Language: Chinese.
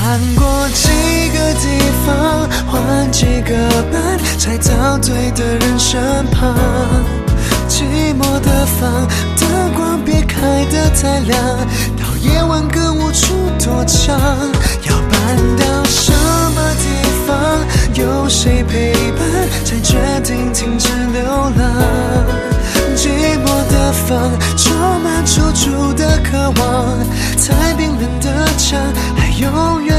换过几个地方，换几个伴，才到对的人身旁。寂寞的房，灯光别开得太亮，到夜晚更无处躲藏。要搬到什么地方，有谁陪伴，才决定停止流浪。寂寞的房，充满处处的渴望，太冰冷的墙，还永远